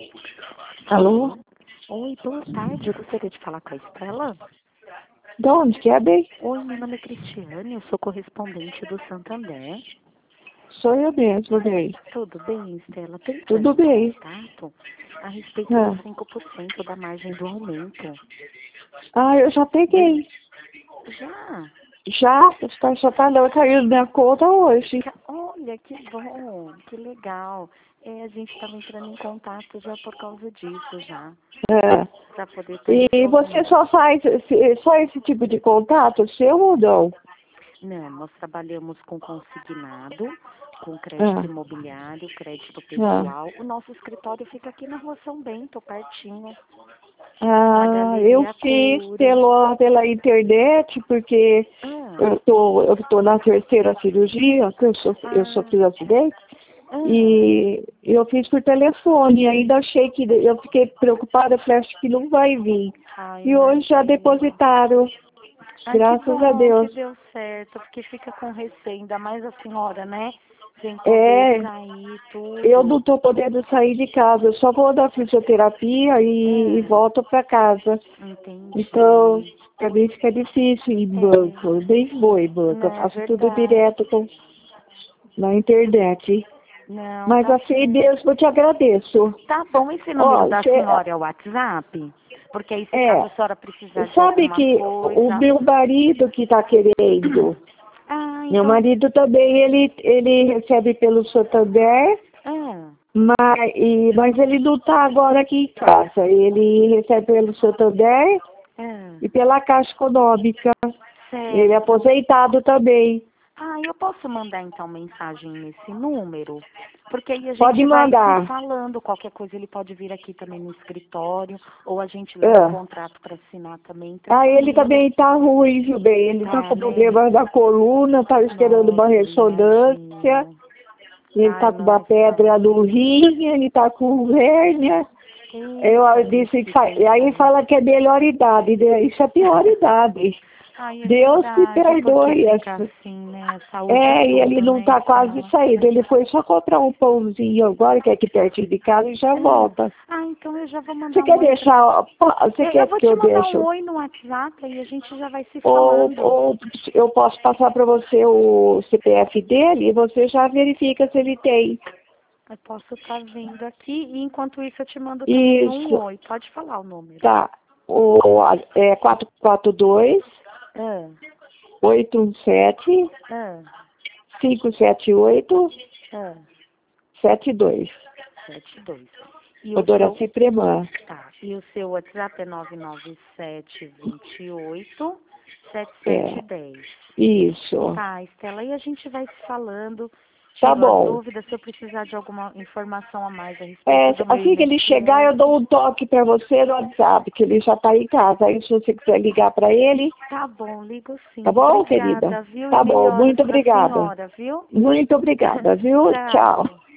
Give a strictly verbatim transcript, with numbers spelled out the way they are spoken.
Alô? Oi, boa tarde. Eu gostaria de falar com a Estela. De onde que é, bem? Oi, meu nome é Cristiane, eu sou correspondente do Santander. Sou eu mesmo, bem. Tudo bem, Estela? Tem Tudo bem. contato a respeito Ah. dos cinco por cento da margem do aumento. Ah, eu já peguei. Já? Já, está já tá não, caiu na minha conta hoje. Ca- Olha, que bom, que legal. É, a gente estava entrando em contato já por causa disso, já. É. Para poder estar E você só faz esse- só esse tipo de contato, seu ou não? Não, nós trabalhamos com consignado, com crédito Ah. imobiliário, crédito Ah. pessoal. O nosso escritório fica aqui na Rua São Bento, pertinho, na Ah, eu Galeria fiz Cura. pelo, pela internet, porque Ah, eu tô, eu tô na terceira cirurgia, que eu, so, eu ah, sofri um acidente. ah. E eu fiz por telefone, ainda achei que, eu fiquei preocupada, falei, acho que não vai vir. Ai, E hoje já imagino. depositaram, Ai, que graças a bom que Deus. deu certo, porque fica com receio, ainda mais a senhora, né? Sem poder É, sair, eu tudo. não estou podendo sair de casa, eu só vou dar fisioterapia e, e Ah, volto para casa. Então, entendi. para mim fica difícil ir em banco, É, eu nem vou em banco, eu não é faço tudo verdade. direto com, na internet. Não, Mas tá assim, certo. Deus, eu te agradeço. Tá bom esse número Ó, da cê, senhora é o WhatsApp? Porque aí, se caso é, a senhora precisar de sabe alguma que o coisa... meu marido que está querendo, Ah, meu então... marido também, ele, ele recebe pelo Santander, Ah, mas, e, mas ele não está agora aqui em casa. Ele recebe pelo Santander ah, e pela Caixa Econômica. Ele é certo. aposentado também. Ah, eu posso mandar, então, mensagem nesse número? Porque aí a Pode gente vai se mandar. falando. Qualquer coisa ele pode vir aqui também no escritório. Ou a gente leva o É. contrato para assinar também, Ah, ele tranquilo. também está ruim, viu bem? Ele está Tá, com né? problemas da coluna, está esperando uma Nossa, ressonância. imagino. Ele Ai, está com não uma é pedra no fácil. dim, ele está com hérnia. Eu Eita, disse que esse fa- e aí coitado. fala que é melhor idade, né? Isso é pior idade. Ai, é Deus me verdade, porque perdoe. fica essa- assim, né? Saúde é É, e ele tudo, não né, está quase Estela? saindo. Ele foi só comprar um pãozinho agora, que é aqui pertinho de casa, e já É. volta. Ah, então eu já vou Você mandar um quer oi pra... deixar, você Eu, eu quer vou que te eu mandar um deixo? oi no WhatsApp e a gente já vai se Ou, falando. ou eu posso passar para você o C P F dele e você já verifica se ele tem. Eu posso estar vendo aqui e enquanto isso eu te mando também um Isso, oi. Pode falar o número. tá. O, é quatro quatro dois, Ah, oito um sete, ah, cinco sete oito, ah, sete dois. sete dois. E O o seu... Doraci Preman. Tá. E o seu WhatsApp é nove nove sete dois oito sete sete É, um zero. isso. Tá, Estela, e a gente vai se falando. Tá Tiro as bom. dúvidas se eu precisar de alguma informação a mais a É, respeito do meu assim que ele chegar, eu I N S S. dou um toque para você no WhatsApp, que ele já está em casa. Aí, se você quiser ligar para ele, Tá bom, ligo tá sim. bom, querida? Obrigada, viu? E Tá bom, melhoras muito pra obrigada. senhora, viu? Muito obrigada, viu? Tchau. Tchau.